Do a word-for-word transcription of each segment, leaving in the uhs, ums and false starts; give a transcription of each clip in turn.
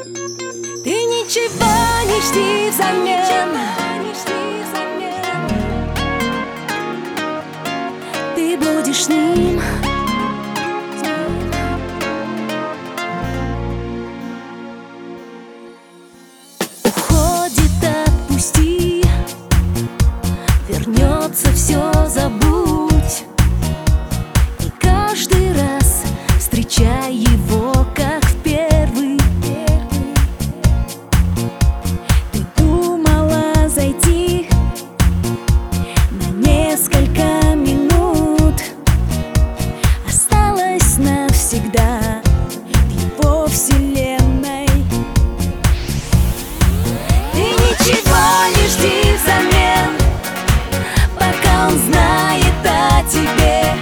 Ты ничего не жди взамен, ты будешь с ним. Уходит, отпусти, вернется, все забудь. И каждый раз встречай его, как в первый. Ты думала зайти на несколько минут, осталась навсегда в его вселенной. Ты ничего не жди взамен, пока он знает о тебе.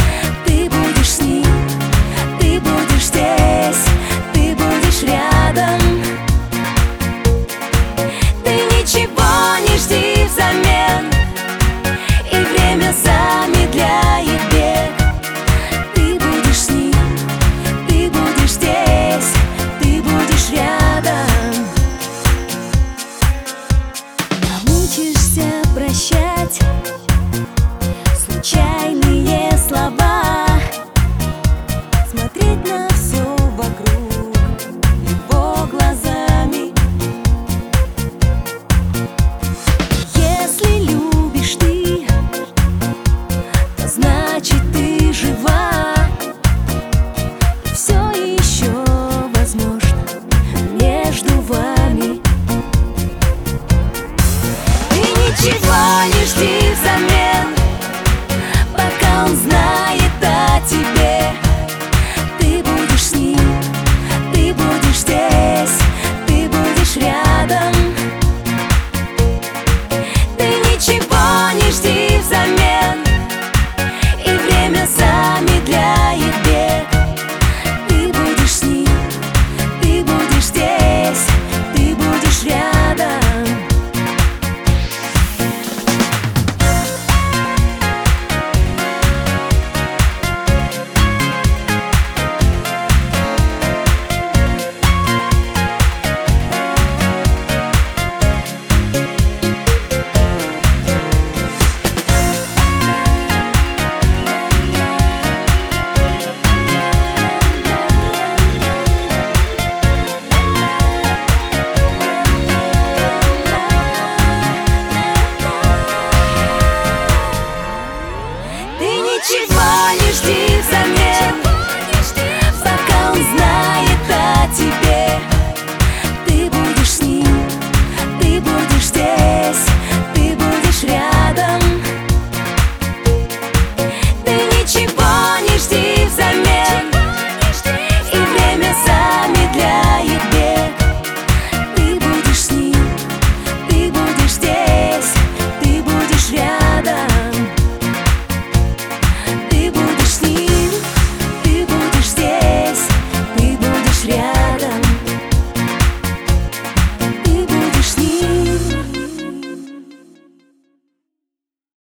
Ты будешь с ним, ты будешь здесь, ты будешь рядом.